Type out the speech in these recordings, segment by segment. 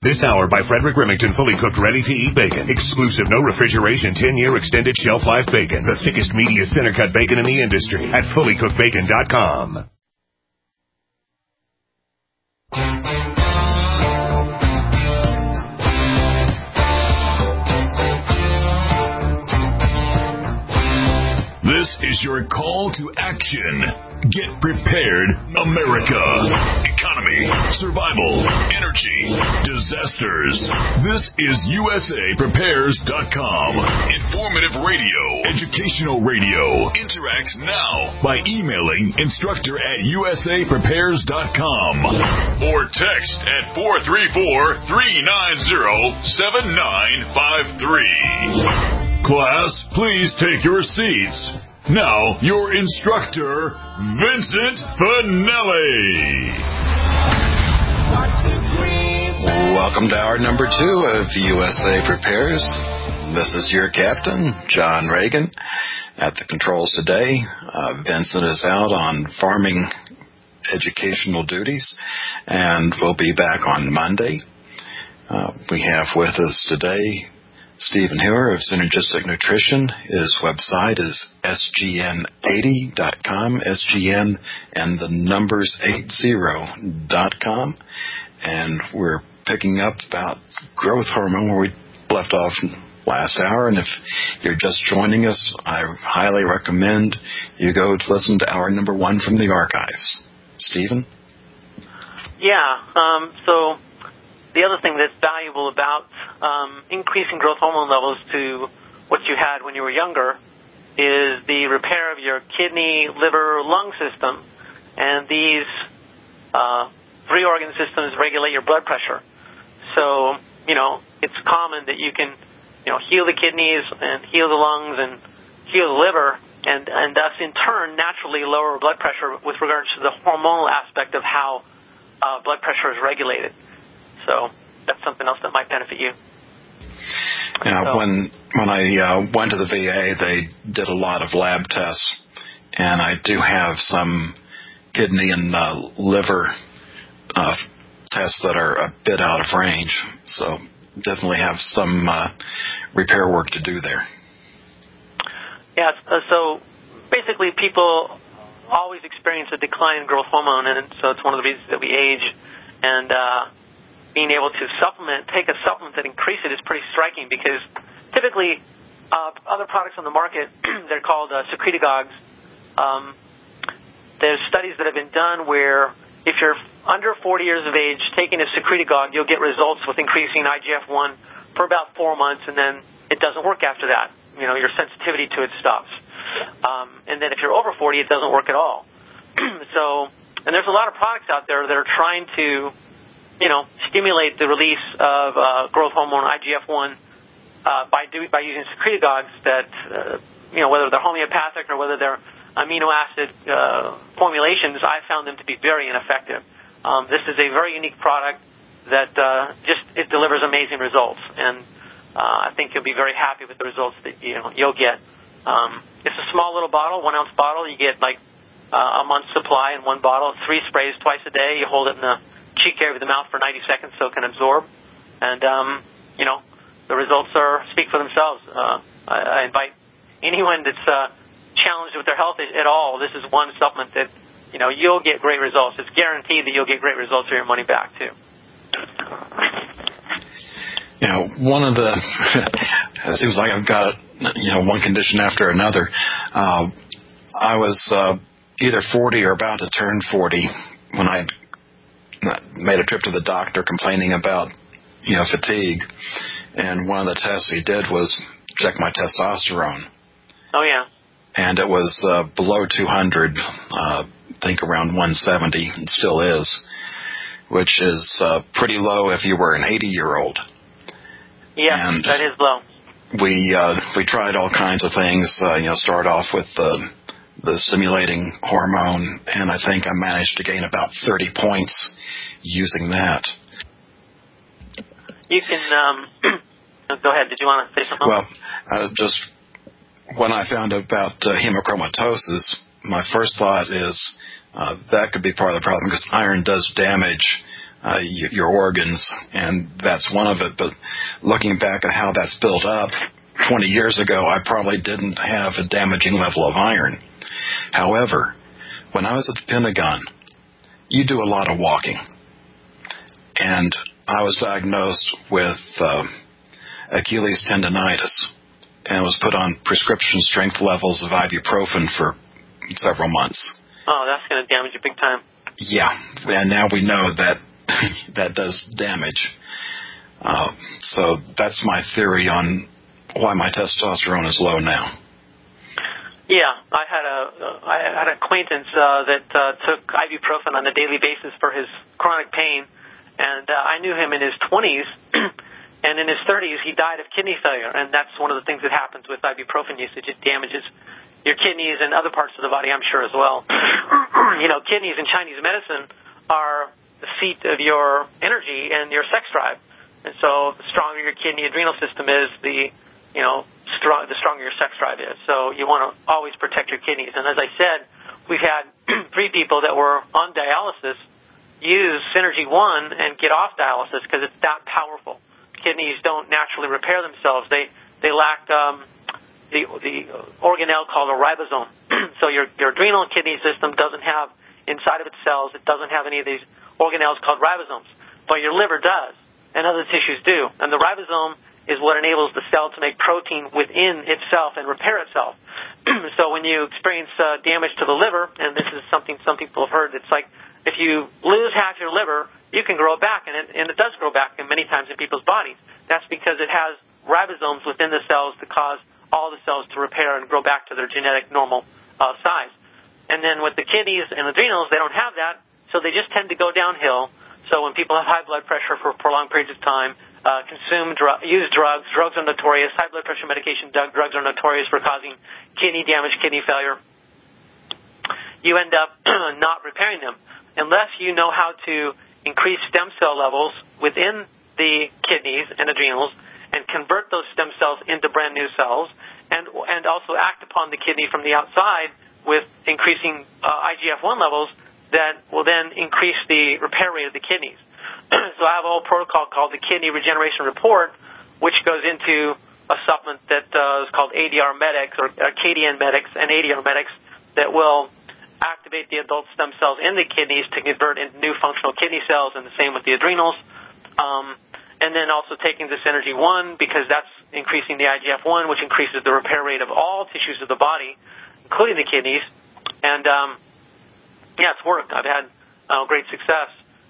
This hour by Frederick Remington, fully cooked, ready-to-eat bacon. Exclusive, no refrigeration, 10-year extended shelf life bacon. The thickest, meatiest center-cut bacon in the industry at fullycookedbacon.com. This is your call to action. Get prepared, America. Economy, survival, energy, disasters. This is USAPrepares.com. Informative radio, educational radio. Interact now by emailing instructor@USAPrepares.com or text at 434-390-7953. Class, please take your seats. Now, your instructor, Vincent Finelli. Welcome to hour number 2 of USA Prepares. This is your captain, John Reagan, at the controls today. Vincent is out on farming educational duties, and we'll be back on Monday. We have with us today Stephen Hewer of Synergistic Nutrition. His website is sgn80.com, SGN and the numbers 80.com. And we're picking up about growth hormone where we left off last hour. And if you're just joining us, I highly recommend you go to listen to hour number 1 from the archives. Stephen? Yeah, so the other thing that's valuable about increasing growth hormone levels to what you had when you were younger is the repair of your kidney, liver, lung system. And these 3 organ systems regulate your blood pressure. So, it's common that you can, heal the kidneys and heal the lungs and heal the liver and thus in turn naturally lower blood pressure with regards to the hormonal aspect of how blood pressure is regulated. So that's something else that might benefit you. Now, when I went to the VA, they did a lot of lab tests, and I do have some kidney and liver tests that are a bit out of range. So definitely have some repair work to do there. Yeah, so basically people always experience a decline in growth hormone, and so it's one of the reasons that we age. And being able to take a supplement that increases it is pretty striking because typically other products on the market, they're called secretagogues. There's studies that have been done where if you're under 40 years of age, taking a secretagogue, you'll get results with increasing IGF-1 for about 4 months, and then it doesn't work after that. Your sensitivity to it stops. And then if you're over 40, it doesn't work at all. And there's a lot of products out there that are trying to stimulate the release of growth hormone IGF-1 by using secretagogues that, whether they're homeopathic or whether they're amino acid formulations, I found them to be very ineffective. This is a very unique product that it delivers amazing results, and I think you'll be very happy with the results that you'll get. It's a small little bottle, 1 ounce bottle. You get like a month's supply in one bottle, 3 sprays twice a day. You hold it in the cheek area of the mouth for 90 seconds so it can absorb. And, the results speak for themselves. I invite anyone that's challenged with their health at all. This is one supplement that, you'll get great results. It's guaranteed that you'll get great results for your money back, too. One of the, it seems like I've got, one condition after another. I was either 40 or about to turn 40 when I made a trip to the doctor complaining about, fatigue. And one of the tests he did was check my testosterone. Oh, yeah. And it was below 200, I think around 170, and still is, which is pretty low if you were an 80-year-old. Yeah, and that is low. We tried all kinds of things, start off with the stimulating hormone, and I think I managed to gain about 30 points using that. You can, go ahead, did you want to say something? Well, just when I found out about hemochromatosis, my first thought is that could be part of the problem because iron does damage your organs, and that's one of it. But looking back at how that's built up, 20 years ago, I probably didn't have a damaging level of iron. However, when I was at the Pentagon, you do a lot of walking. And I was diagnosed with Achilles tendonitis, and was put on prescription strength levels of ibuprofen for several months. Oh, that's going to damage you big time. Yeah, and now we know that that does damage. So that's my theory on why my testosterone is low now. Yeah, I had an acquaintance that took ibuprofen on a daily basis for his chronic pain, and I knew him in his 20s, and in his 30s he died of kidney failure, and that's one of the things that happens with ibuprofen usage. It damages your kidneys and other parts of the body, I'm sure, as well. Kidneys in Chinese medicine are the seat of your energy and your sex drive, and so the stronger your kidney adrenal system is, the stronger your sex drive is. So you want to always protect your kidneys. And as I said, we've had 3 people that were on dialysis use Synergy One and get off dialysis because it's that powerful. Kidneys don't naturally repair themselves. They lack the organelle called a ribosome. So your adrenal and kidney system doesn't have inside of its cells, it doesn't have any of these organelles called ribosomes, but your liver does, and other tissues do. And the ribosome is what enables the cell to make protein within itself and repair itself. So when you experience damage to the liver, and this is something some people have heard, it's like if you lose half your liver, you can grow it back, and it does grow back many times in people's bodies. That's because it has ribosomes within the cells to cause all the cells to repair and grow back to their genetic normal size. And then with the kidneys and adrenals, they don't have that, so they just tend to go downhill. So when people have high blood pressure for prolonged periods of time, use drugs. Drugs are notorious. High blood pressure medication drugs are notorious for causing kidney damage, kidney failure. You end up not repairing them unless you know how to increase stem cell levels within the kidneys and adrenals and convert those stem cells into brand new cells, and also act upon the kidney from the outside with increasing IGF-1 levels that will then increase the repair rate of the kidneys. So I have a whole protocol called the Kidney Regeneration Report, which goes into a supplement that is called ADR Medics, or KDN Medics and ADR Medics, that will activate the adult stem cells in the kidneys to convert into new functional kidney cells, and the same with the adrenals. And then also taking this Synergy One, because that's increasing the IGF-1, which increases the repair rate of all tissues of the body, including the kidneys. And, it's worked. I've had great success.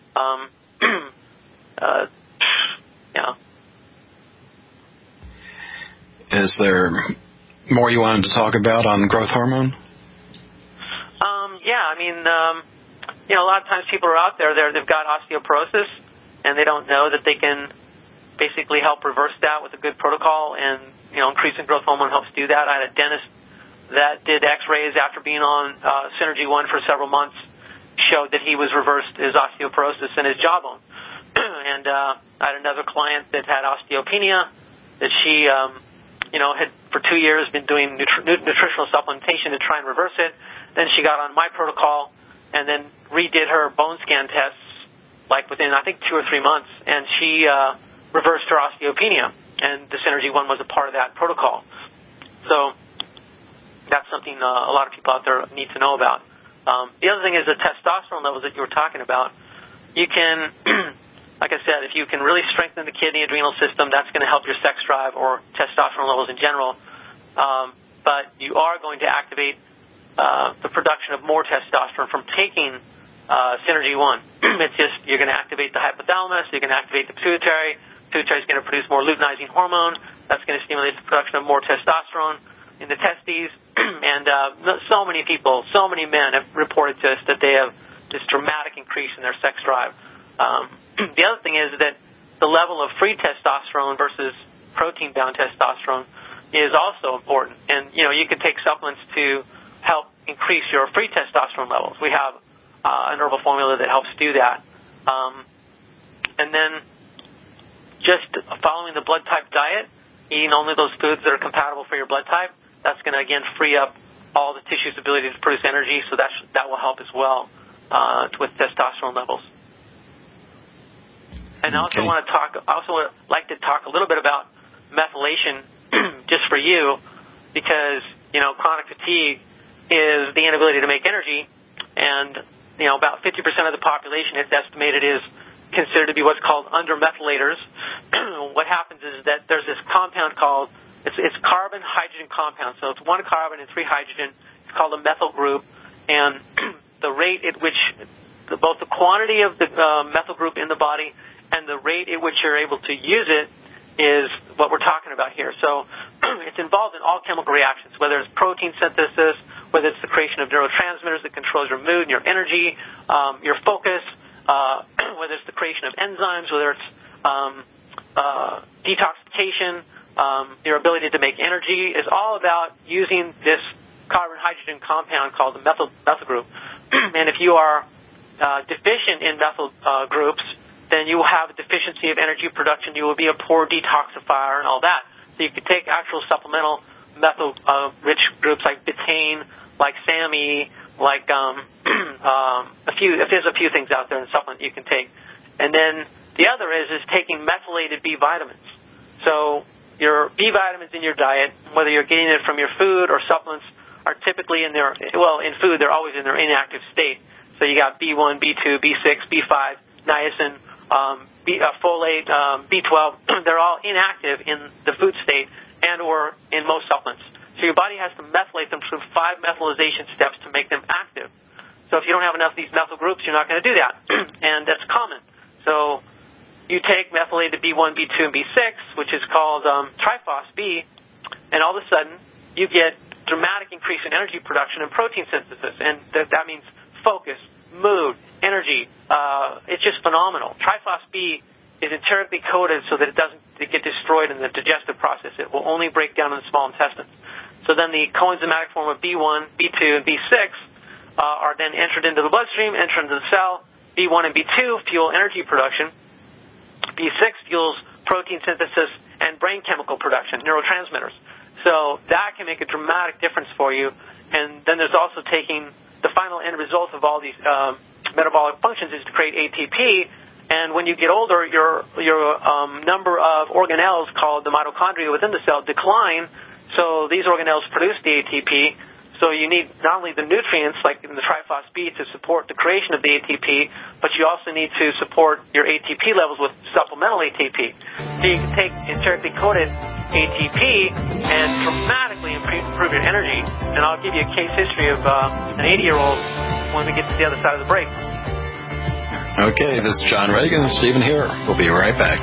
Is there more you wanted to talk about on growth hormone? A lot of times people are out there, they've got osteoporosis, and they don't know that they can basically help reverse that with a good protocol, and, increasing growth hormone helps do that. I had a dentist that did x-rays after being on Synergy One for several months, showed that he was reversed his osteoporosis in his jawbone. And I had another client that had osteopenia, that she, had for 2 years been doing nutritional supplementation to try and reverse it. Then she got on my protocol and then redid her bone scan tests, like within, I think, 2 or 3 months, and she reversed her osteopenia, and the Synergy One was a part of that protocol. So that's something a lot of people out there need to know about. The other thing is the testosterone levels that you were talking about. You can, like I said, if you can really strengthen the kidney adrenal system, that's going to help your sex drive or testosterone levels in general. But you are going to activate the production of more testosterone from taking Synergy One. It's just you're going to activate the hypothalamus, you're going to activate the pituitary. Pituitary is going to produce more luteinizing hormone. That's going to stimulate the production of more testosterone in the testes. And so many people, so many men have reported to us that they have this dramatic increase in their sex drive. The other thing is that the level of free testosterone versus protein-bound testosterone is also important. And, you can take supplements to help increase your free testosterone levels. We have an herbal formula that helps do that. And then just following the blood type diet, eating only those foods that are compatible for your blood type, that's going to, again, free up all the tissue's ability to produce energy, so that will help as well with testosterone levels. And I also would like to talk a little bit about methylation just for you, because, chronic fatigue is the inability to make energy, and, about 50% of the population, it's estimated, is considered to be what's called undermethylators. What happens is that there's this compound called, it's carbon-hydrogen compound, so it's one carbon and three hydrogen. It's called a methyl group, and the rate at which, both the quantity of the methyl group in the body and the rate at which you're able to use it is what we're talking about here. So it's involved in all chemical reactions, whether it's protein synthesis, whether it's the creation of neurotransmitters that controls your mood and your energy, your focus, whether it's the creation of enzymes, whether it's detoxification, your ability to make energy, is all about using this carbon-hydrogen compound called the methyl group. And if you are deficient in methyl groups, then you will have a deficiency of energy production. You will be a poor detoxifier and all that. So you could take actual supplemental methyl-rich groups like betaine, like SAMe, like there's a few things out there in supplement you can take. And then the other is taking methylated B vitamins. So your B vitamins in your diet, whether you're getting it from your food or supplements, are typically in food, they're always in their inactive state. So you got B1, B2, B6, B5, niacin, folate, B12. They're all inactive in the food state and or in most supplements. So your body has to methylate them through 5 methylation steps to make them active. So if you don't have enough of these methyl groups, you're not going to do that. And that's common. So you take methylated B1, B2, and B6, which is called triphos-B, and all of a sudden you get dramatic increase in energy production and protein synthesis. And that means focus, mood, energy. It's just phenomenal. Triphos-B is enterically coated so that it doesn't get destroyed in the digestive process. It will only break down in the small intestines. So then the coenzymatic form of B1, B2, and B6 are then entered into the bloodstream, entered into the cell. B1 and B2 fuel energy production. B6 fuels protein synthesis and brain chemical production, neurotransmitters. So that can make a dramatic difference for you. And then there's also taking the final end result of all these metabolic functions is to create ATP. And when you get older, your number of organelles called the mitochondria within the cell decline. So these organelles produce the ATP. So you need not only the nutrients, like in the triphos-B, to support the creation of the ATP, but you also need to support your ATP levels with supplemental ATP. So you can take enterically coated ATP and dramatically improve your energy. And I'll give you a case history of an 80-year-old when we get to the other side of the break. Okay, this is John Reagan and Stephen here. We'll be right back.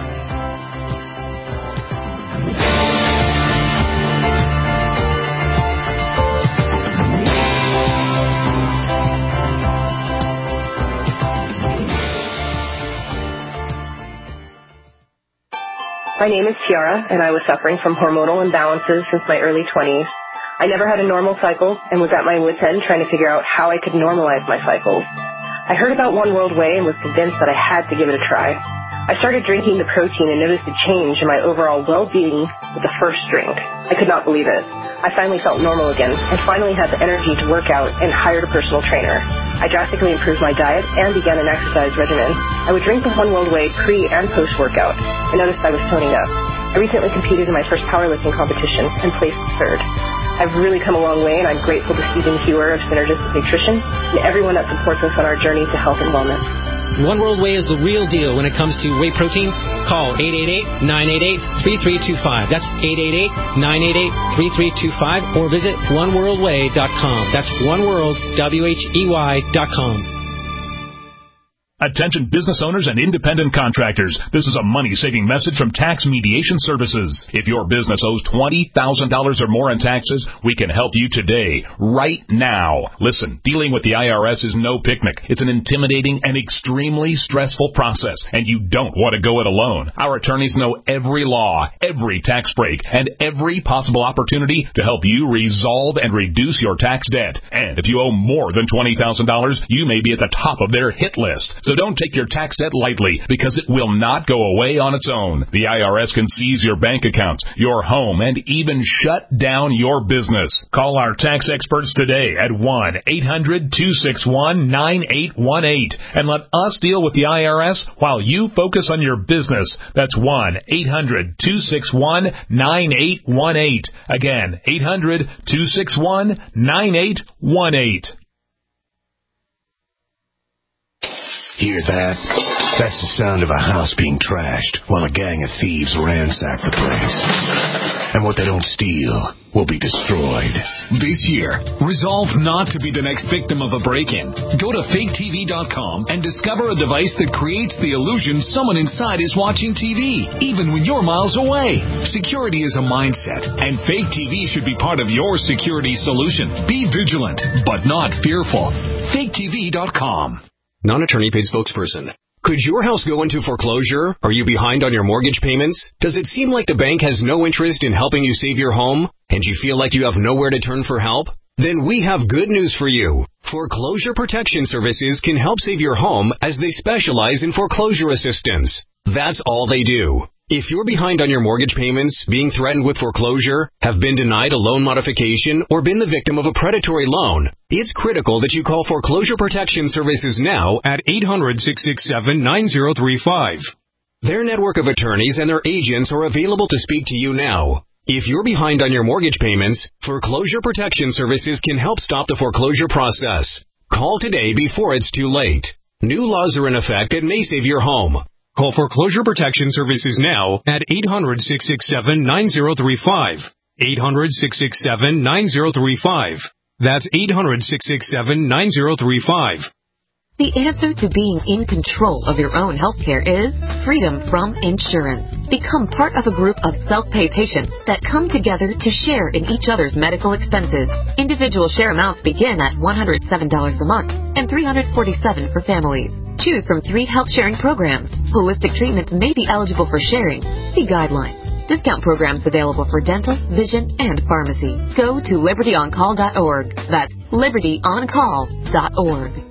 My name is Tiara, and I was suffering from hormonal imbalances since my early 20s. I never had a normal cycle and was at my wit's end trying to figure out how I could normalize my cycles. I heard about One World Whey and was convinced that I had to give it a try. I started drinking the protein and noticed a change in my overall well-being with the first drink. I could not believe it. I finally felt normal again and finally had the energy to work out and hired a personal trainer. I drastically improved my diet and began an exercise regimen. I would drink the One World Whey pre- and post-workout. I noticed I was toning up. I recently competed in my first powerlifting competition and placed third. I've really come a long way, and I'm grateful to Stephen Hewer of Synergistic Nutrition and everyone that supports us on our journey to health and wellness. One World Whey is the real deal when it comes to whey protein. Call 888-988-3325. That's 888-988-3325. Or visit oneworldwhey.com. That's oneworldwhey.com. Attention business owners and independent contractors. This is a money-saving message from Tax Mediation Services. If your business owes $20,000 or more in taxes, we can help you today, right now. Listen, dealing with the IRS is no picnic. It's an intimidating and extremely stressful process, and you don't want to go it alone. Our attorneys know every law, every tax break, and every possible opportunity to help you resolve and reduce your tax debt. And if you owe more than $20,000, you may be at the top of their hit list. So don't take your tax debt lightly, because it will not go away on its own. The IRS can seize your bank accounts, your home, and even shut down your business. Call our tax experts today at 1-800-261-9818 and let us deal with the IRS while you focus on your business. That's 1-800-261-9818. Again, 800-261-9818. Hear that? That's the sound of a house being trashed while a gang of thieves ransack the place. And what they don't steal will be destroyed. This year, resolve not to be the next victim of a break-in. Go to faketv.com and discover a device that creates the illusion someone inside is watching TV, even when you're miles away. Security is a mindset, and Fake TV should be part of your security solution. Be vigilant, but not fearful. faketv.com. Non-attorney paid spokesperson. Could your house go into foreclosure? Are you behind on your mortgage payments? Does it seem like the bank has no interest in helping you save your home? And you feel like you have nowhere to turn for help? Then we have good news for you. Foreclosure Protection Services can help save your home as they specialize in foreclosure assistance. That's all they do. If you're behind on your mortgage payments, being threatened with foreclosure, have been denied a loan modification, or been the victim of a predatory loan, it's critical that you call Foreclosure Protection Services now at 800-667-9035. Their network of attorneys and their agents are available to speak to you now. If you're behind on your mortgage payments, Foreclosure Protection Services can help stop the foreclosure process. Call today before it's too late. New laws are in effect that may save your home. Call Foreclosure Protection Services now at 800-667-9035. 800-667-9035. That's 800-667-9035. The answer to being in control of your own healthcare is freedom from insurance. Become part of a group of self-pay patients that come together to share in each other's medical expenses. Individual share amounts begin at $107 a month and $347 for families. Choose from 3 health sharing programs. Holistic treatments may be eligible for sharing. See guidelines. Discount programs available for dental, vision, and pharmacy. Go to libertyoncall.org. That's libertyoncall.org.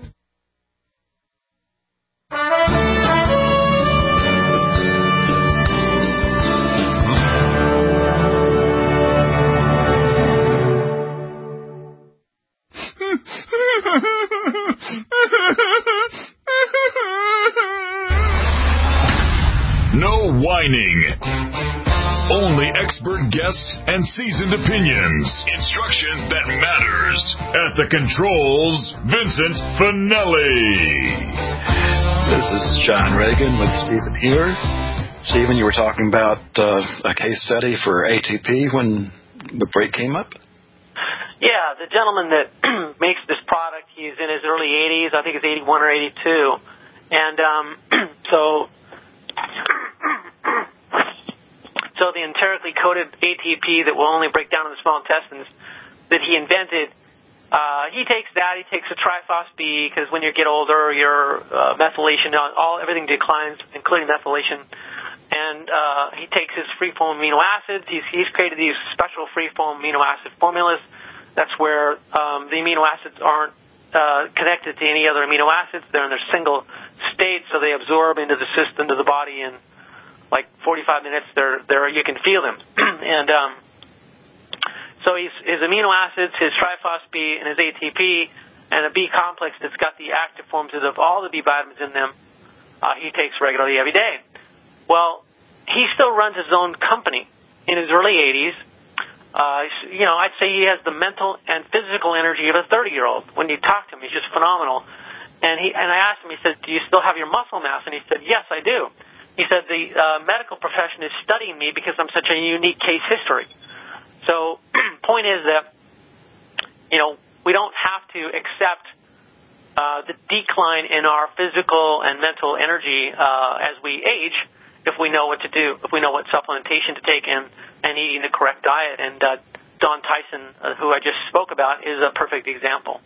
No whining. Only expert guests and seasoned opinions. Instruction that matters. At the controls, Vincent Finelli. This is John Reagan with Stephen here. Stephen, you were talking about a case study for ATP when the break came up? Yeah, the gentleman that makes this product, he's in his early 80s. I think it's 81 or 82. And so the enterically coated ATP that will only break down in the small intestines that he invented, he takes that. He takes a Trifos-B because when you get older, your methylation, everything declines, including methylation. And he takes his free-form amino acids. He's created these special free-form amino acid formulas. That's where the amino acids aren't connected to any other amino acids. They're in their single state, so they absorb into the system, to the body, in like 45 minutes. You can feel them. And so his amino acids, his Trifos-B, and his ATP, and a B complex that's got the active forms of all the B vitamins in them, he takes regularly every day. Well, he still runs his own company in his early 80s. I'd say he has the mental and physical energy of a 30-year-old. When you talk to him, he's just phenomenal. And I asked him, he said, do you still have your muscle mass? And he said, yes, I do. He said, the medical profession is studying me because I'm such a unique case history. So point is that, we don't have to accept the decline in our physical and mental energy as we age if we know what to do, if we know what supplementation to take and eating the correct diet. And Don Tyson, who I just spoke about, is a perfect example.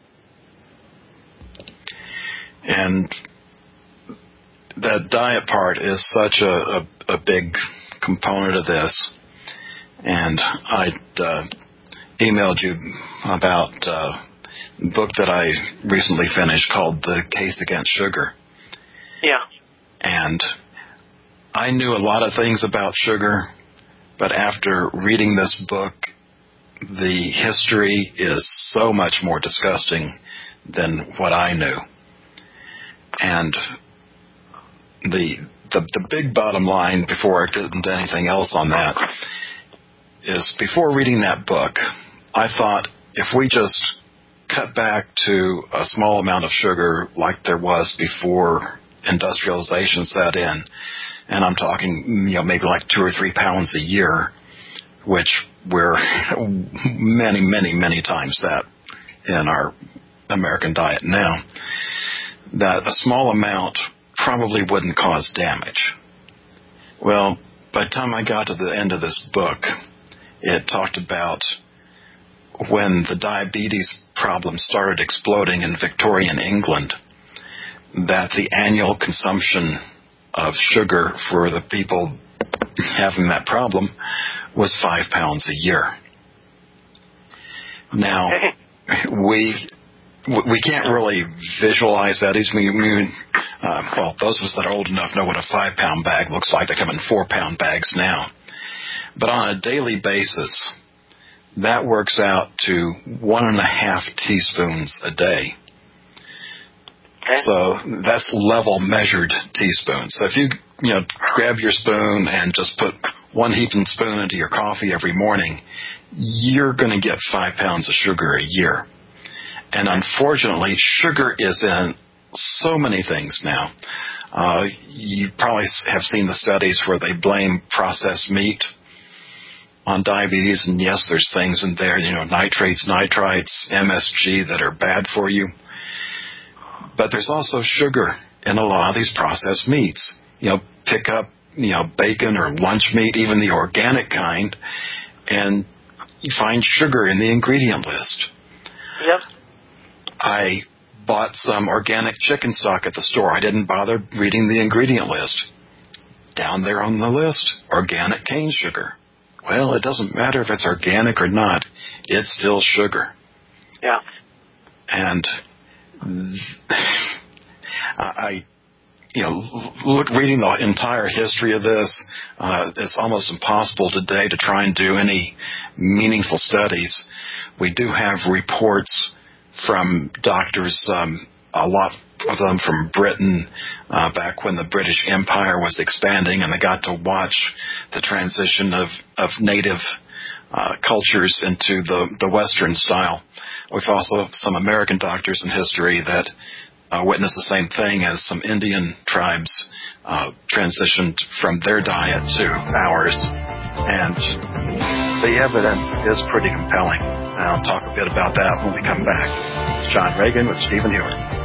And the diet part is such a big component of this. And I emailed you about a book that I recently finished called The Case Against Sugar. Yeah. And I knew a lot of things about sugar, but after reading this book, the history is so much more disgusting than what I knew. And the big bottom line, before I get into anything else on that, is before reading that book, I thought if we just cut back to a small amount of sugar like there was before industrialization set in, and I'm talking, maybe like 2 or 3 pounds a year, which we're many, many, many times that in our American diet now, that a small amount probably wouldn't cause damage. Well, by the time I got to the end of this book, it talked about when the diabetes problem started exploding in Victorian England, that the annual consumption of sugar for the people having that problem was 5 pounds a year. Now, we can't really visualize that. Well, those of us that are old enough know what a 5-pound bag looks like. They come in 4-pound bags now. But on a daily basis, that works out to 1.5 teaspoons a day. So that's level measured teaspoons. So if you grab your spoon and just put 1 heaping spoon into your coffee every morning, you're going to get 5 pounds of sugar a year. And unfortunately, sugar is in so many things now. You probably have seen the studies where they blame processed meat on diabetes, and yes, there's things in there, nitrates, nitrites, MSG that are bad for you. But there's also sugar in a lot of these processed meats. Pick up, bacon or lunch meat, even the organic kind, and you find sugar in the ingredient list. Yep. I bought some organic chicken stock at the store. I didn't bother reading the ingredient list. Down there on the list, organic cane sugar. Well, it doesn't matter if it's organic or not. It's still sugar. Yeah. And reading the entire history of this, it's almost impossible today to try and do any meaningful studies. We do have reports from doctors, a lot of them from Britain, back when the British Empire was expanding, and they got to watch the transition of native cultures into the Western style. We've also some American doctors in history that witnessed the same thing as some Indian tribes transitioned from their diet to ours. And the evidence is pretty compelling. And I'll talk a bit about that when we come back. It's John Reagan with Stephen Hewer.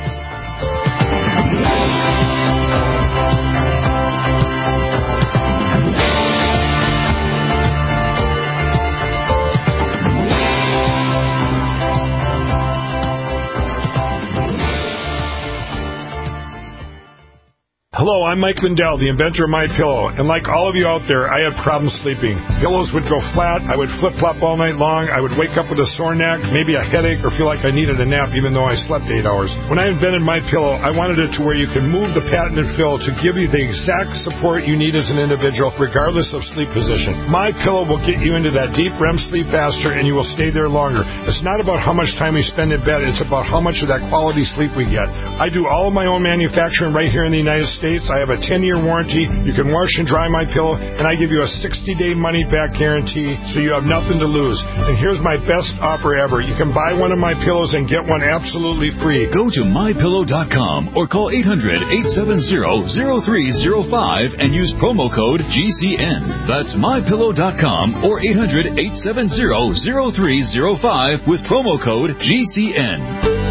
Hello, I'm Mike Lindell, the inventor of MyPillow, and like all of you out there, I had problems sleeping. Pillows would go flat, I would flip-flop all night long, I would wake up with a sore neck, maybe a headache, or feel like I needed a nap even though I slept 8 hours. When I invented MyPillow, I wanted it to where you can move the patented fill to give you the exact support you need as an individual, regardless of sleep position. MyPillow will get you into that deep REM sleep faster, and you will stay there longer. It's not about how much time we spend in bed, it's about how much of that quality sleep we get. I do all of my own manufacturing right here in the United States. I have a 10-year warranty. You can wash and dry MyPillow, and I give you a 60-day money-back guarantee, so you have nothing to lose. And here's my best offer ever. You can buy one of my pillows and get one absolutely free. Go to MyPillow.com or call 800-870-0305 and use promo code GCN. That's MyPillow.com or 800-870-0305 with promo code GCN.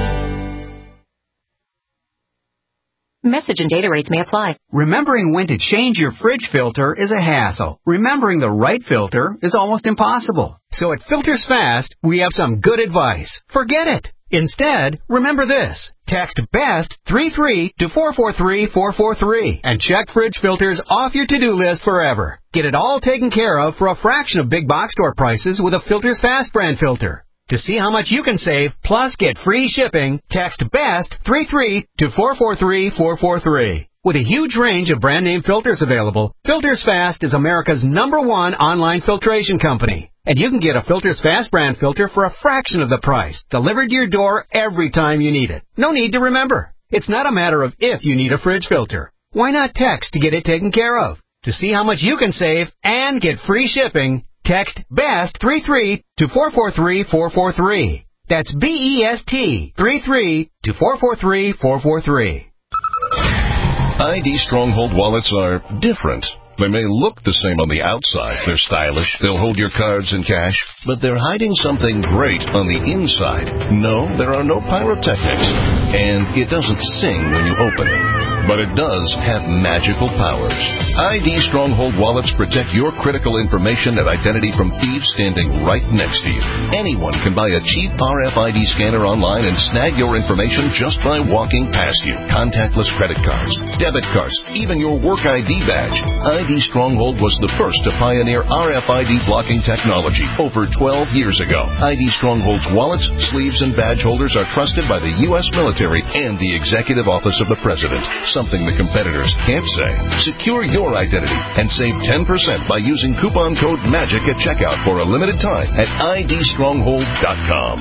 Message and data rates may apply. Remembering when to change your fridge filter is a hassle. Remembering the right filter is almost impossible. So at Filters Fast, we have some good advice. Forget it. Instead, remember this. Text BEST 33 to 443-443 and check fridge filters off your to-do list forever. Get it all taken care of for a fraction of big box store prices with a Filters Fast brand filter. To see how much you can save, plus get free shipping, text BEST33 to 443443. With a huge range of brand name filters available, Filters Fast is America's #1 online filtration company. And you can get a Filters Fast brand filter for a fraction of the price, delivered to your door every time you need it. No need to remember. It's not a matter of if you need a fridge filter. Why not text to get it taken care of? To see how much you can save and get free shipping, text BEST33 to 443443. That's BEST 33 to 443443. ID Stronghold wallets are different. They may look the same on the outside. They're stylish. They'll hold your cards and cash, but they're hiding something great on the inside. No, there are no pyrotechnics, and it doesn't sing when you open it, but it does have magical powers. ID Stronghold wallets protect your critical information and identity from thieves standing right next to you. Anyone can buy a cheap RFID scanner online and snag your information just by walking past you. Contactless credit cards, debit cards, even your work ID badge. ID Stronghold was the first to pioneer RFID blocking technology over 12 years ago. ID Stronghold's wallets, sleeves, and badge holders are trusted by the U.S. military and the Executive Office of the President, something the competitors can't say. Secure your identity and save 10% by using coupon code MAGIC at checkout for a limited time at idstronghold.com.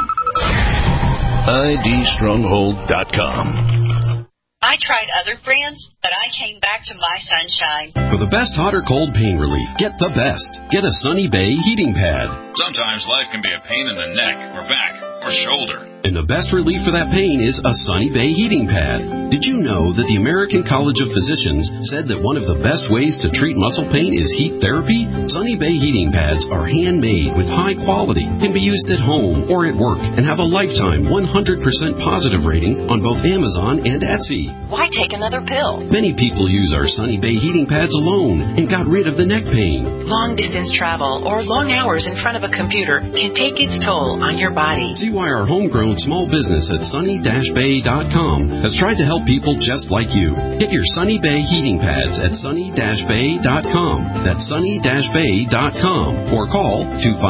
idstronghold.com. I tried other brands, but I came back to My Sunshine. For the best hot or cold pain relief, get the best. Get a Sunny Bay heating pad. Sometimes life can be a pain in the neck or back or shoulder. And the best relief for that pain is a Sunny Bay heating pad. Did you know that the American College of Physicians said that one of the best ways to treat muscle pain is heat therapy? Sunny Bay heating pads are handmade with high quality, can be used at home or at work, and have a lifetime 100% positive rating on both Amazon and Etsy. Why take another pill? Many people use our Sunny Bay heating pads alone and got rid of the neck pain. Long distance travel or long hours in front of a computer can take its toll on your body. See why our homegrown small business at sunny-bay.com has tried to help people just like you. Get your Sunny Bay heating pads at sunny-bay.com. That's sunny-bay.com. Or call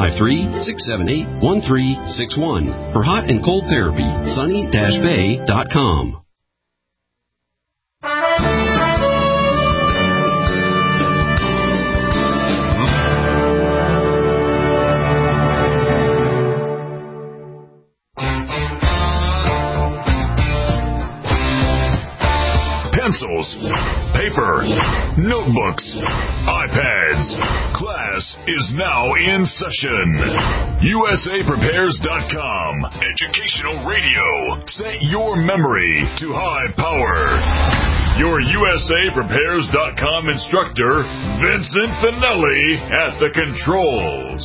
253-678-1361 for hot and cold therapy. sunny-bay.com. Pencils, paper, notebooks, iPads. Class is now in session. USAPrepares.com. Educational radio. Set your memory to high power. Your USAPrepares.com instructor, Vincent Finelli, at the controls.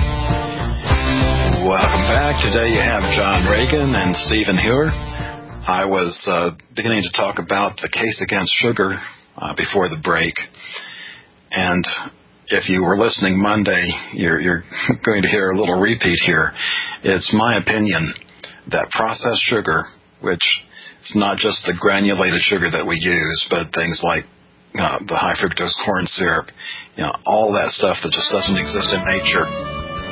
Welcome back. Today you have John Reagan and Stephen Hewer. I was beginning to talk about the case against sugar before the break. And if you were listening Monday, you're going to hear a little repeat here. It's my opinion that processed sugar, which is not just the granulated sugar that we use, but things like the high fructose corn syrup, all that stuff that just doesn't exist in nature.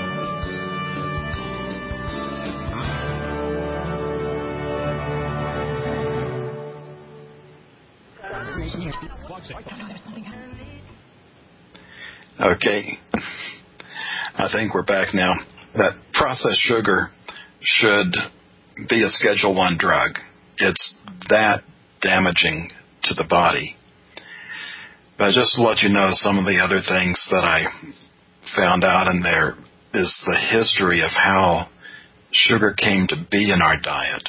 Okay, I think we're back now. That processed sugar should be a Schedule I drug. It's that damaging to the body. But just to let you know some of the other things that I found out in there is the history of how sugar came to be in our diet.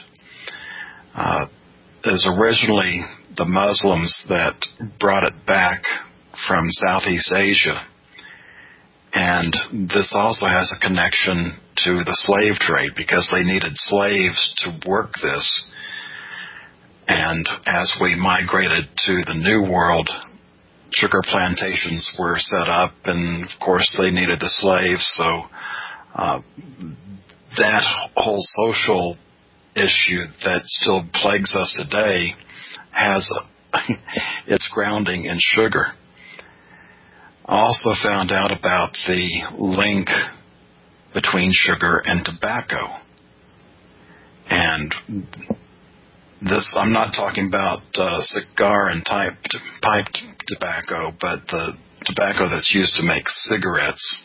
It was originally the Muslims that brought it back from Southeast Asia. And this also has a connection to the slave trade because they needed slaves to work this. And as we migrated to the New World, sugar plantations were set up, and of course they needed the slaves. So that whole social issue that still plagues us today has its grounding in sugar. I also found out about the link between sugar and tobacco. And this, I'm not talking about cigar and pipe tobacco, but the tobacco that's used to make cigarettes.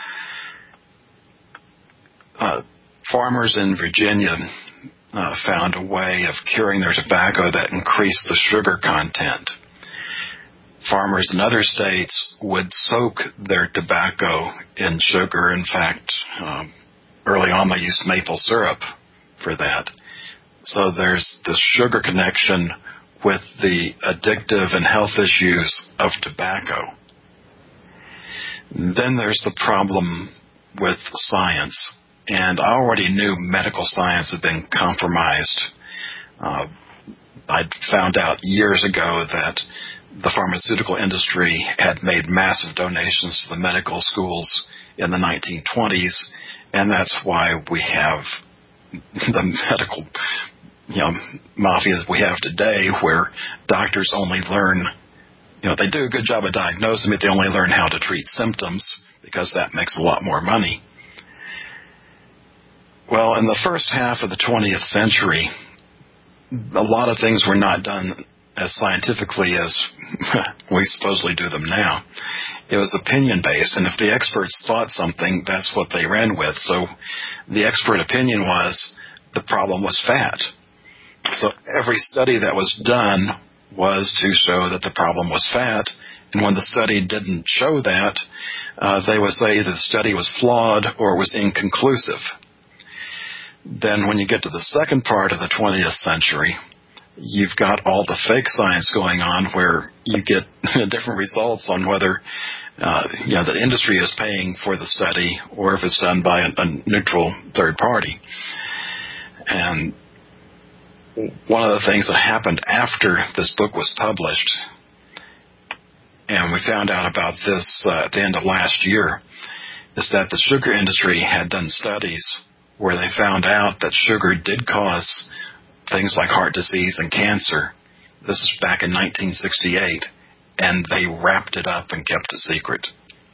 Farmers in Virginia found a way of curing their tobacco that increased the sugar content. Farmers in other states would soak their tobacco in sugar. In fact, early on they used maple syrup for that. So there's this sugar connection with the addictive and health issues of tobacco. Then there's the problem with science. And I already knew medical science had been compromised. I'd found out years ago that the pharmaceutical industry had made massive donations to the medical schools in the 1920s, and that's why we have the medical mafia that we have today, where doctors only learn, they do a good job of diagnosing, but they only learn how to treat symptoms because that makes a lot more money. Well, in the first half of the 20th century, a lot of things were not done as scientifically as we supposedly do them now. It was opinion-based, and if the experts thought something, that's what they ran with. So the expert opinion was the problem was fat. So every study that was done was to show that the problem was fat, and when the study didn't show that, they would say that the study was flawed or was inconclusive. Then when you get to the second part of the 20th century, you've got all the fake science going on where you get different results on whether the industry is paying for the study or if it's done by a neutral third party. And one of the things that happened after this book was published, and we found out about this at the end of last year, is that the sugar industry had done studies where they found out that sugar did cause things like heart disease and cancer. This is back in 1968, and they wrapped it up and kept it secret.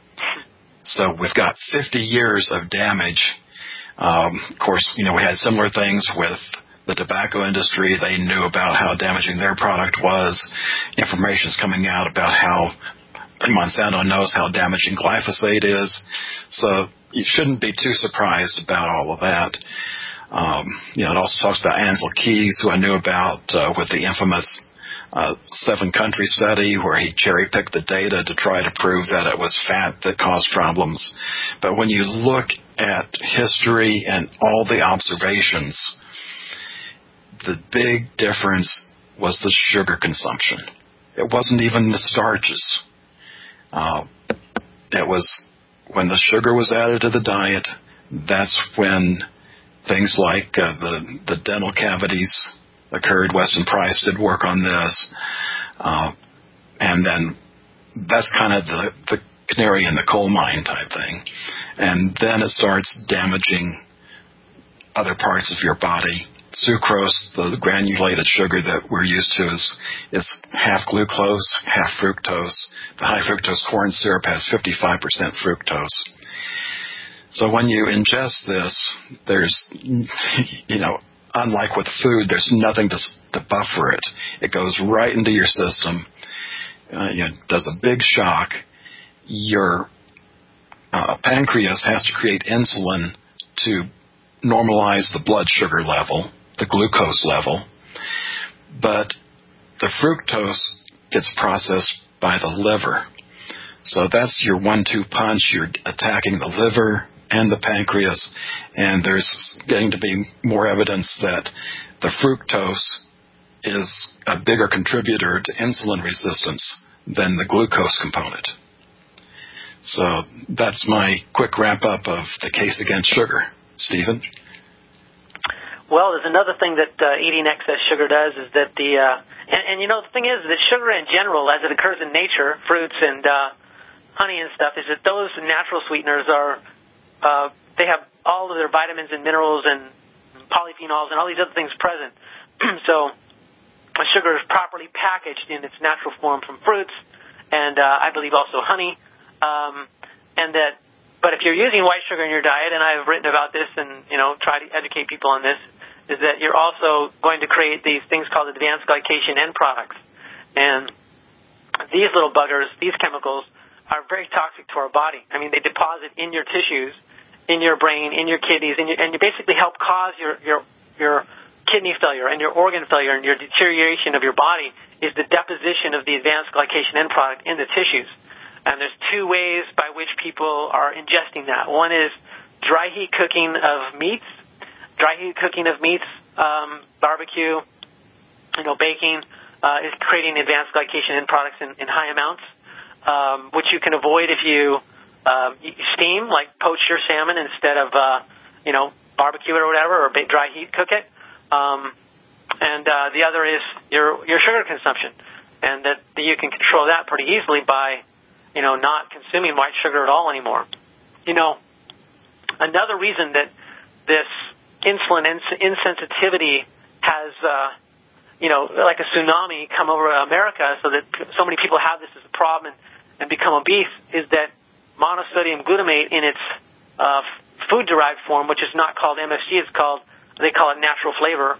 So we've got 50 years of damage. Of course, we had similar things with the tobacco industry. They knew about how damaging their product was. Information's coming out about how Monsanto knows how damaging glyphosate is. So you shouldn't be too surprised about all of that. It also talks about Ansel Keys, who I knew about with the infamous 7-country study where he cherry-picked the data to try to prove that it was fat that caused problems. But when you look at history and all the observations, the big difference was the sugar consumption. It wasn't even the starches. It was when the sugar was added to the diet, that's when things like the dental cavities occurred. Weston Price did work on this. And then that's kind of the canary in the coal mine type thing. And then it starts damaging other parts of your body. Sucrose, the granulated sugar that we're used to, is half glucose, half fructose. The high fructose corn syrup has 55% fructose. So when you ingest this, there's, unlike with food, there's nothing to buffer it. It goes right into your system. Does a big shock. Your pancreas has to create insulin to normalize the blood sugar level, the glucose level. But the fructose gets processed by the liver. So that's your 1-2 punch. You're attacking the liver and the pancreas, and there's getting to be more evidence that the fructose is a bigger contributor to insulin resistance than the glucose component. So that's my quick wrap-up of the case against sugar. Stephen? Well, there's another thing that eating excess sugar does is that the thing is that sugar in general, as it occurs in nature, fruits and honey and stuff, is that those natural sweeteners are they have all of their vitamins and minerals and polyphenols and all these other things present. So sugar is properly packaged in its natural form from fruits and I believe also honey, and that But if you're using white sugar in your diet, and I've written about this and, try to educate people on this, is that you're also going to create these things called advanced glycation end products. And these little buggers, these chemicals, are very toxic to our body. I mean, they deposit in your tissues, in your brain, in your kidneys, and you basically help cause your kidney failure and your organ failure and your deterioration of your body is the deposition of the advanced glycation end product in the tissues. And there's two ways by which people are ingesting that. One is dry heat cooking of meats. Barbecue, baking is creating advanced glycation end products in high amounts, which you can avoid if you steam, like poach your salmon instead of, barbecue it or whatever, or dry heat cook it. And the other is your sugar consumption, and that you can control that pretty easily by, not consuming white sugar at all anymore. Another reason that this insulin insensitivity has, like a tsunami come over America, so that so many people have this as a problem and become obese, is that monosodium glutamate in its food-derived form, which is not called MSG, they call it natural flavor,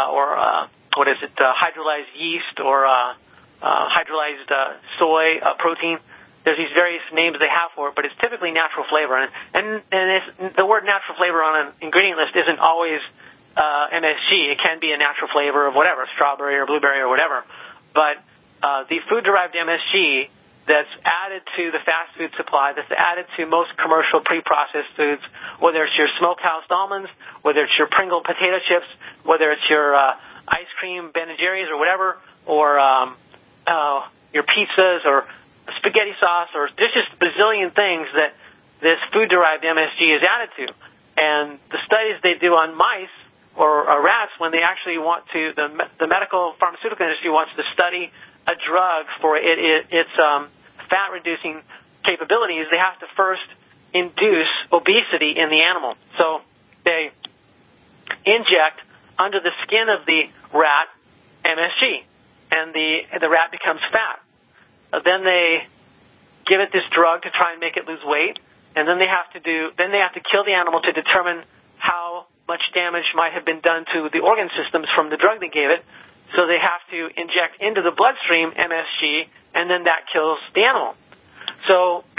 hydrolyzed yeast or hydrolyzed soy protein. There's these various names they have for it, but it's typically natural flavor. And the word natural flavor on an ingredient list isn't always MSG. It can be a natural flavor of whatever, strawberry or blueberry or whatever. But the food-derived MSG that's added to the fast food supply, that's added to most commercial pre-processed foods, whether it's your smokehouse almonds, whether it's your Pringle potato chips, whether it's your ice cream Ben & Jerry's or whatever, or your pizzas or spaghetti sauce, or there's just a bazillion things that this food-derived MSG is added to. And the studies they do on mice or rats, when they actually want to, the medical pharmaceutical industry wants to study a drug for its fat-reducing capabilities, they have to first induce obesity in the animal. So they inject under the skin of the rat MSG, and the rat becomes fat. Then they give it this drug to try and make it lose weight, and then they have to kill the animal to determine how much damage might have been done to the organ systems from the drug they gave it. So they have to inject into the bloodstream MSG, and then that kills the animal. So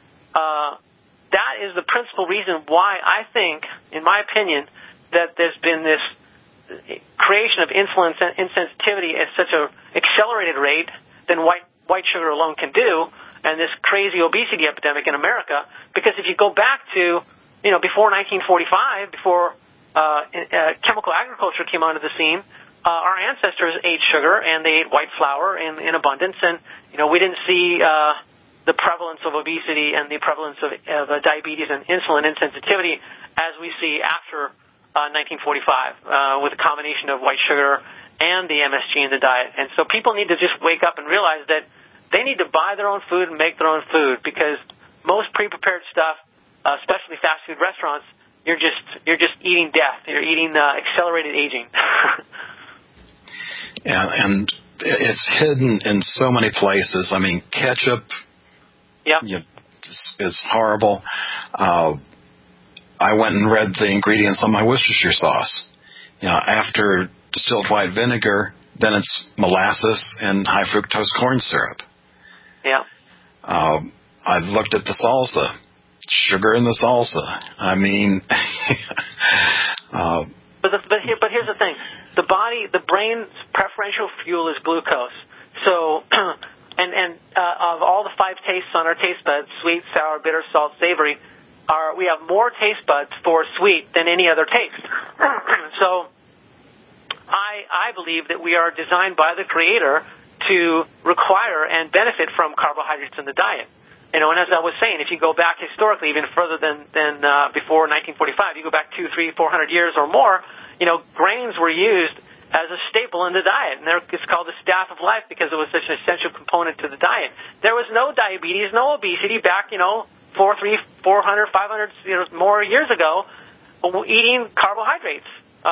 that is the principal reason why I think, in my opinion, that there's been this creation of insulin insensitivity at such an accelerated rate than white sugar alone can do, and this crazy obesity epidemic in America. Because if you go back to, before 1945, before chemical agriculture came onto the scene, our ancestors ate sugar and they ate white flour in abundance, and we didn't see the prevalence of obesity and the prevalence of diabetes and insulin insensitivity as we see after 1945 with a combination of white sugar and the MSG in the diet. And so people need to just wake up and realize that they need to buy their own food and make their own food, because most pre-prepared stuff, especially fast food restaurants, you're just eating death. You're eating accelerated aging. Yeah, and it's hidden in so many places. I mean, ketchup is horrible. I went and read the ingredients on my Worcestershire sauce. After distilled white vinegar, then it's molasses and high fructose corn syrup. Yeah. I looked at the salsa, sugar in the salsa. I mean, but here's the thing: the brain's preferential fuel is glucose. So, and of all the 5 tastes on our taste buds, sweet, sour, bitter, salt, savory, we have more taste buds for sweet than any other taste. So, I believe that we are designed by the Creator to require and benefit from carbohydrates in the diet. And as I was saying, if you go back historically, even further than before 1945, you go back 200, 300, 400 years or more, grains were used as a staple in the diet. And it's called the staff of life because it was such an essential component to the diet. There was no diabetes, no obesity back, 400, 500, more years ago, eating carbohydrates.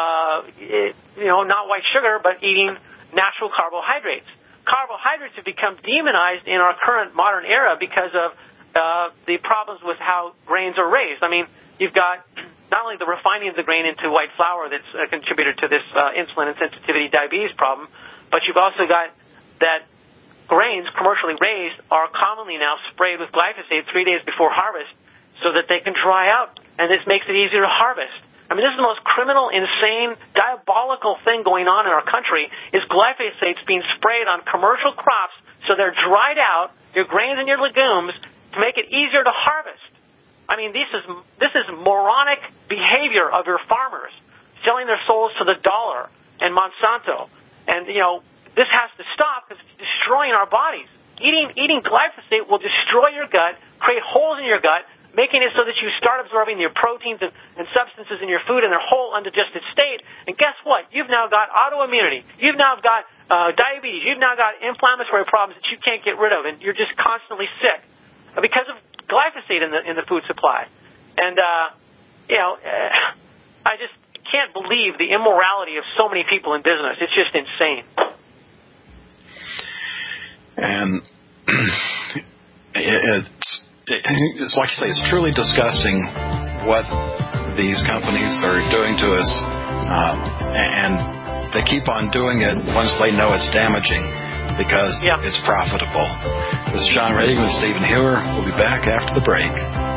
Not white sugar, but eating natural carbohydrates. Carbohydrates have become demonized in our current modern era because of the problems with how grains are raised. I mean, you've got not only the refining of the grain into white flour that's a contributor to this insulin and sensitivity diabetes problem, but you've also got that grains commercially raised are commonly now sprayed with glyphosate 3 days before harvest so that they can dry out, and this makes it easier to harvest. I mean, this is the most criminal, insane, diabolical thing going on in our country is glyphosates being sprayed on commercial crops so they're dried out, your grains and your legumes, to make it easier to harvest. I mean, this is moronic behavior of your farmers, selling their souls to the dollar and Monsanto. And, this has to stop because it's destroying our bodies. Eating glyphosate will destroy your gut, create holes in your gut, making it so that you start absorbing your proteins and substances in your food in their whole undigested state. And guess what? You've now got autoimmunity. You've now got diabetes. You've now got inflammatory problems that you can't get rid of, and you're just constantly sick because of glyphosate in the food supply. And, I just can't believe the immorality of so many people in business. It's just insane. And it's like you say, it's truly disgusting what these companies are doing to us, and they keep on doing it once they know it's damaging because it's profitable. This is John Reagan with Stephen Hewer. We'll be back after the break.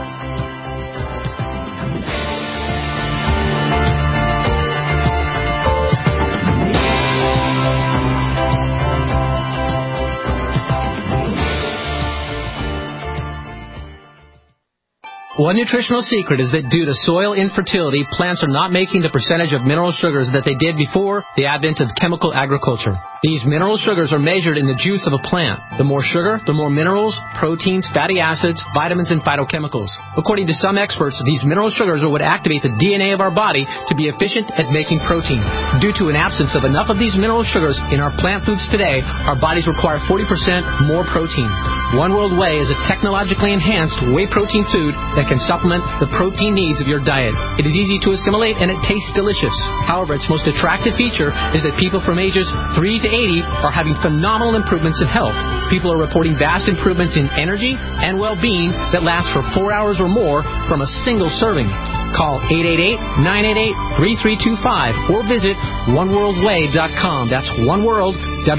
One nutritional secret is that due to soil infertility, plants are not making the percentage of mineral sugars that they did before the advent of chemical agriculture. These mineral sugars are measured in the juice of a plant. The more sugar, the more minerals, proteins, fatty acids, vitamins, and phytochemicals. According to some experts, these mineral sugars are what activate the DNA of our body to be efficient at making protein. Due to an absence of enough of these mineral sugars in our plant foods today, our bodies require 40% more protein. One World Whey is a technologically enhanced whey protein food that can supplement the protein needs of your diet. It is easy to assimilate and it tastes delicious. However, its most attractive feature is that people from ages 3 to 80 are having phenomenal improvements in health. People are reporting vast improvements in energy and well-being that last for 4 hours or more from a single serving. Call 888-988-3325 or visit oneworldwhey.com. That's oneworld,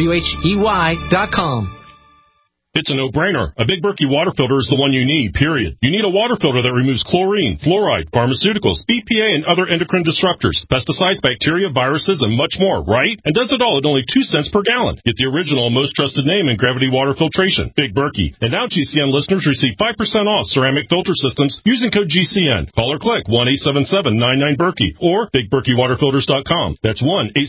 WHEY.com. It's a no-brainer. A Big Berkey water filter is the one you need, period. You need a water filter that removes chlorine, fluoride, pharmaceuticals, BPA, and other endocrine disruptors, pesticides, bacteria, viruses, and much more, right? And does it all at only 2 cents per gallon. Get the original and most trusted name in gravity water filtration, Big Berkey. And now GCN listeners receive 5% off ceramic filter systems using code GCN. Call or click 1-877-99-BERKEY or BigBerkeyWaterFilters.com. That's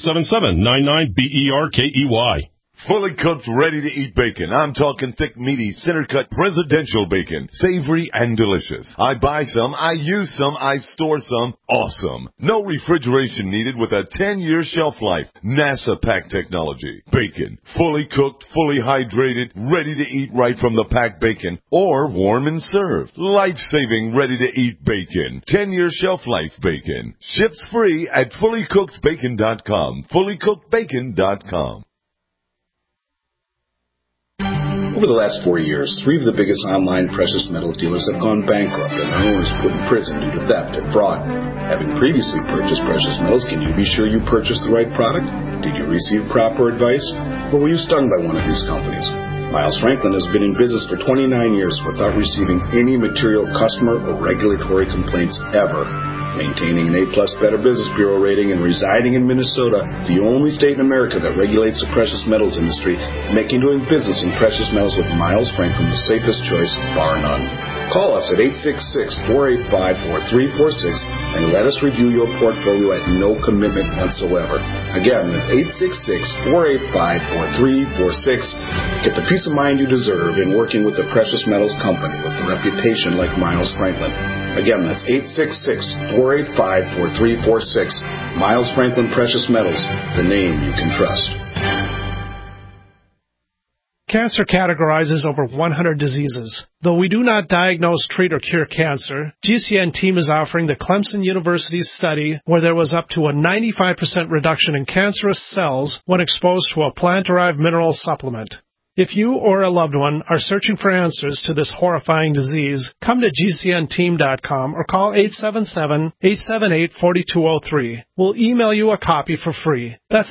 1-877-99-BERKEY. Fully cooked, ready-to-eat bacon. I'm talking thick, meaty, center-cut presidential bacon. Savory and delicious. I buy some, I use some, I store some. Awesome. No refrigeration needed with a 10-year shelf life. NASA pack technology. Bacon. Fully cooked, fully hydrated, ready to eat right from the packed bacon. Or warm and served. Life-saving, ready-to-eat bacon. 10-year shelf life bacon. Ships free at fullycookedbacon.com. Fullycookedbacon.com. Over the last 4 years, 3 of the biggest online precious metals dealers have gone bankrupt and their owners put in prison due to theft and fraud. Having previously purchased precious metals, can you be sure you purchased the right product? Did you receive proper advice? Or were you stung by one of these companies? Miles Franklin has been in business for 29 years without receiving any material customer or regulatory complaints ever. Maintaining an A+ Better Business Bureau rating and residing in Minnesota, the only state in America that regulates the precious metals industry, making doing business in precious metals with Miles Franklin the safest choice, bar none. Call us at 866-485-4346 and let us review your portfolio at no commitment whatsoever. Again, that's 866-485-4346. Get the peace of mind you deserve in working with a precious metals company with a reputation like Miles Franklin. Again, that's 866-485-4346. Miles Franklin Precious Metals, the name you can trust. Cancer categorizes over 100 diseases. Though we do not diagnose, treat, or cure cancer, GCN team is offering the Clemson University study where there was up to a 95% reduction in cancerous cells when exposed to a plant-derived mineral supplement. If you or a loved one are searching for answers to this horrifying disease, come to GCNteam.com or call 877-878-4203. We'll email you a copy for free. That's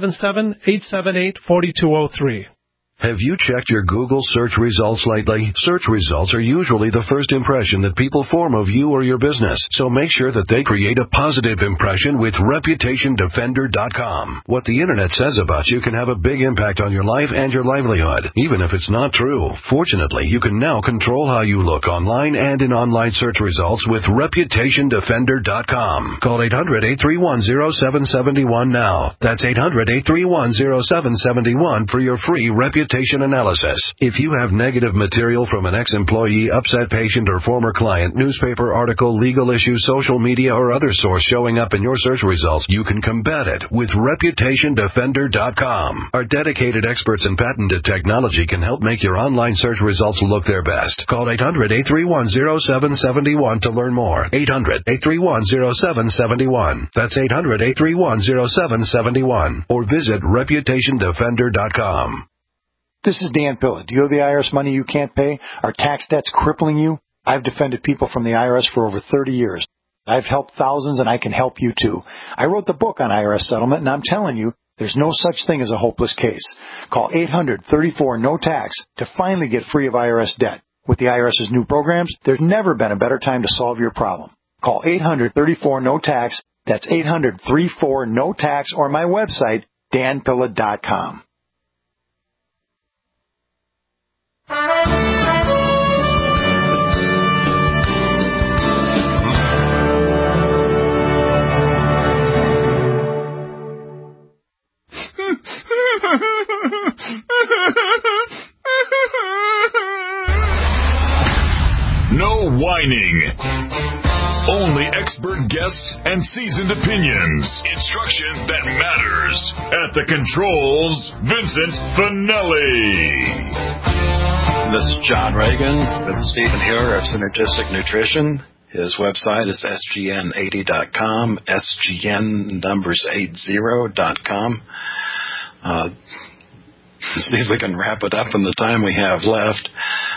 877-878-4203. Have you checked your Google search results lately? Search results are usually the first impression that people form of you or your business, so make sure that they create a positive impression with ReputationDefender.com. What the Internet says about you can have a big impact on your life and your livelihood, even if it's not true. Fortunately, you can now control how you look online and in online search results with ReputationDefender.com. Call 800-831-0771 now. That's 800-831-0771 for your free reputation analysis. If you have negative material from an ex-employee, upset patient, or former client, newspaper article, legal issue, social media, or other source showing up in your search results, you can combat it with ReputationDefender.com. Our dedicated experts in patented technology can help make your online search results look their best. Call 800-831-0771 to learn more. 800-831-0771. That's 800-831-0771. Or visit ReputationDefender.com. This is Dan Pilla. Do you owe the IRS money you can't pay? Are tax debts crippling you? I've defended people from the IRS for over 30 years. I've helped thousands, and I can help you too. I wrote the book on IRS settlement, and I'm telling you, there's no such thing as a hopeless case. Call 800-34-NO-TAX to finally get free of IRS debt. With the IRS's new programs, there's never been a better time to solve your problem. Call 800-34-NO-TAX. That's 800-34-NO-TAX, or my website, danpilla.com. No whining. Only expert guests and seasoned opinions. Instruction that matters. At the controls, Vincent Finelli. This is John Reagan with Stephen Healer of Synergistic Nutrition. His website is sgn80.com, sgn80.com. See if we can wrap it up in the time we have left.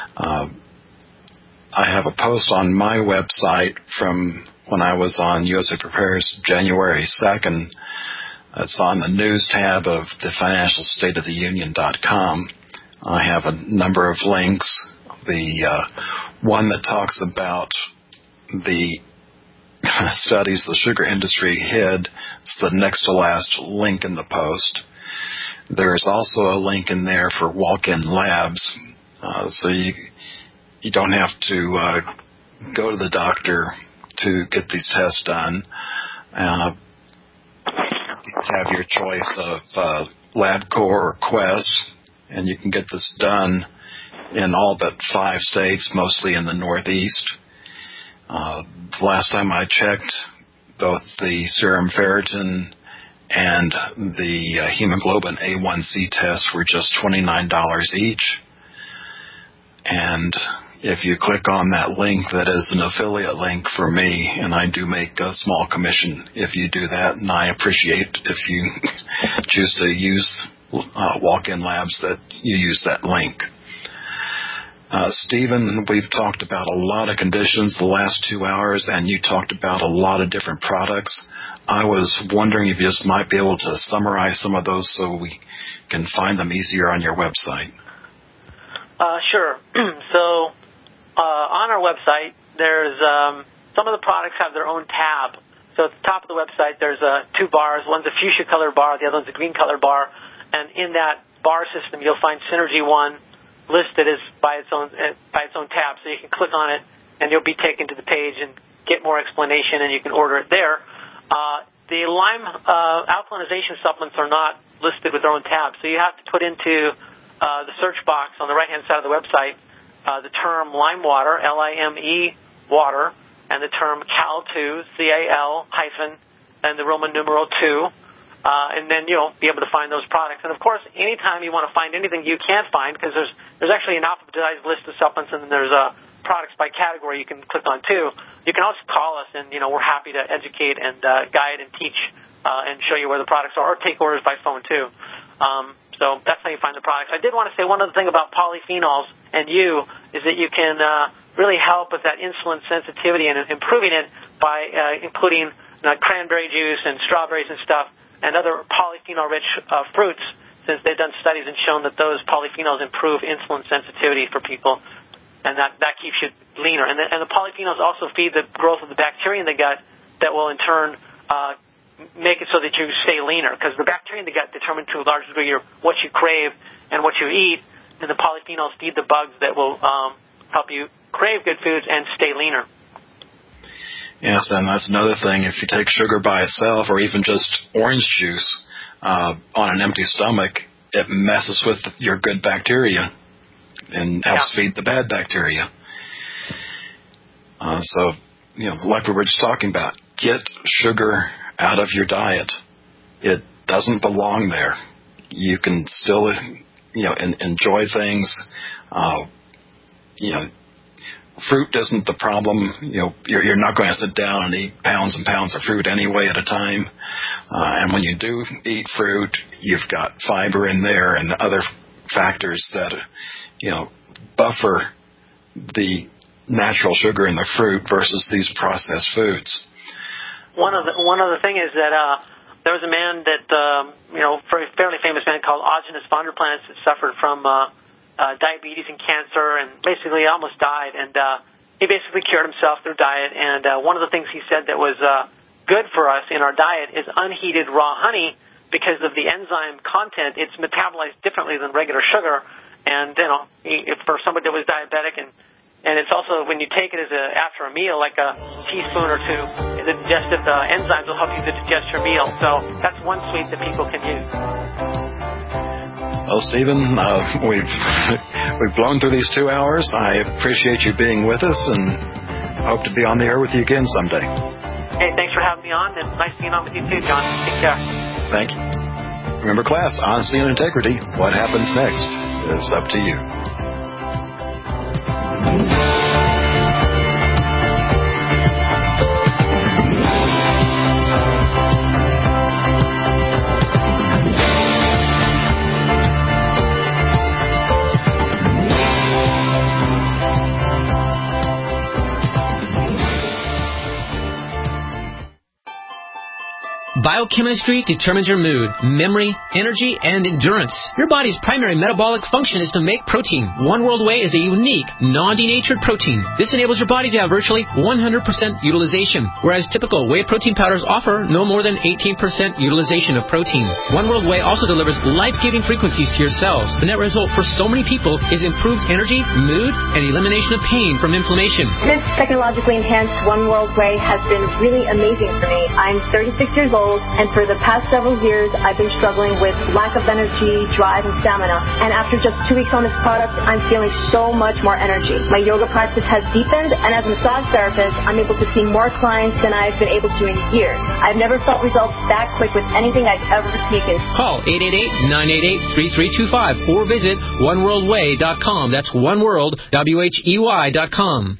I have a post on my website from when I was on USA Prepares January 2nd. It's on the news tab of the financialstateoftheunion.com. I have a number of links. The one that talks about the studies the sugar industry hid is the next to last link in the post. There's also a link in there for walk-in labs, so you don't have to go to the doctor to get these tests done. Have your choice of LabCorp or Quest, and you can get this done in all but 5 states, mostly in the Northeast. The last time I checked, both the serum ferritin and the hemoglobin A1C tests were just $29 each. And if you click on that link, that is an affiliate link for me, and I do make a small commission if you do that, and I appreciate if you choose to use walk-in labs that you use that link. Stephen, we've talked about a lot of conditions the last 2 hours, and you talked about a lot of different products. I was wondering if you just might be able to summarize some of those so we can find them easier on your website. Sure. So on our website, there's some of the products have their own tab. So at the top of the website, there's 2 bars. One's a fuchsia color bar, the other one's a green color bar. And in that bar system, you'll find Synergy One listed as by its own tab. So you can click on it, and you'll be taken to the page and get more explanation, and you can order it there. The Lyme alkalinization supplements are not listed with their own tab, so you have to put into the search box on the right-hand side of the website the term Lyme water, L-I-M-E water, and the term Cal2, C-A-L hyphen, and the Roman numeral 2, and then you'll be able to find those products. And, of course, anytime you want to find anything you can't find, because there's actually an alphabetized list of supplements, and then there's products by category you can click on, too. You can also call us, and, we're happy to educate and guide and teach and show you where the products are, or take orders by phone, too. So that's how you find the products. I did want to say one other thing about polyphenols and is that you can really help with that insulin sensitivity and improving it by including cranberry juice and strawberries and stuff and other polyphenol-rich fruits, since they've done studies and shown that those polyphenols improve insulin sensitivity for people, and that keeps you leaner. And the polyphenols also feed the growth of the bacteria in the gut that will in turn make it so that you stay leaner, because the bacteria in the gut determine to a large degree what you crave and what you eat, and the polyphenols feed the bugs that will help you crave good foods and stay leaner. Yes, and that's another thing. If you take sugar by itself or even just orange juice on an empty stomach, it messes with your good bacteria and helps feed the bad bacteria. So, like we were just talking about, get sugar out of your diet. It doesn't belong there. You can still, enjoy things. Fruit isn't the problem. You're not going to sit down and eat pounds and pounds of fruit anyway at a time. And when you do eat fruit, you've got fiber in there and other factors that, buffer the natural sugar in the fruit versus these processed foods. One other thing is that there was a man that, a fairly famous man called Ogenes Vonderplanitz that suffered from diabetes and cancer and basically almost died. And he basically cured himself through diet. And one of the things he said that was good for us in our diet is unheated raw honey, because of the enzyme content. It's metabolized differently than regular sugar. And, if for somebody that was diabetic and it's also, when you take it after a meal, like a teaspoon or two, the digestive enzymes will help you to digest your meal. So that's one sweet that people can use. Well, Stephen, we've blown through these 2 hours. I appreciate you being with us and hope to be on the air with you again someday. Hey, thanks for having me on, and nice being on with you too, John. Take care. Thank you. Remember, class, honesty and integrity. What happens next is up to you. Biochemistry determines your mood, memory, energy, and endurance. Your body's primary metabolic function is to make protein. One World Whey is a unique, non-denatured protein. This enables your body to have virtually 100% utilization, whereas typical whey protein powders offer no more than 18% utilization of protein. One World Whey also delivers life-giving frequencies to your cells. The net result for so many people is improved energy, mood, and elimination of pain from inflammation. This technologically enhanced One World Whey has been really amazing for me. I'm 36 years old, and for the past several years, I've been struggling with lack of energy, drive, and stamina. And after just 2 weeks on this product, I'm feeling so much more energy. My yoga practice has deepened, and as a massage therapist, I'm able to see more clients than I've been able to in years. I've never felt results that quick with anything I've ever taken. Call 888-988-3325 or visit oneworldwhey.com. That's oneworld.com.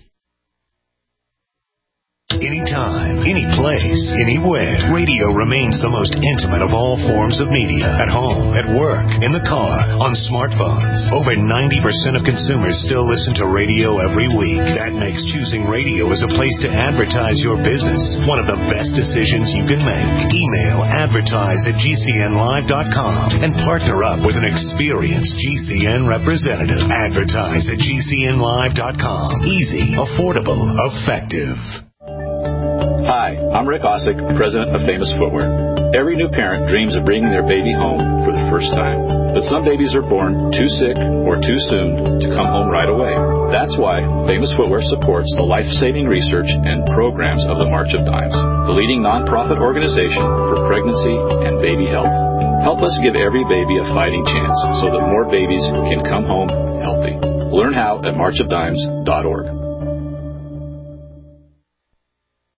Anytime, any place, anywhere, radio remains the most intimate of all forms of media. At home, at work, in the car, on smartphones. Over 90% of consumers still listen to radio every week. That makes choosing radio as a place to advertise your business one of the best decisions you can make. Email advertise@gcnlive.com and partner up with an experienced GCN representative. Advertise at gcnlive.com. Easy, affordable, effective. Hi, I'm Rick Osick, president of Famous Footwear. Every new parent dreams of bringing their baby home for the first time. But some babies are born too sick or too soon to come home right away. That's why Famous Footwear supports the life-saving research and programs of the March of Dimes, the leading nonprofit organization for pregnancy and baby health. Help us give every baby a fighting chance so that more babies can come home healthy. Learn how at marchofdimes.org.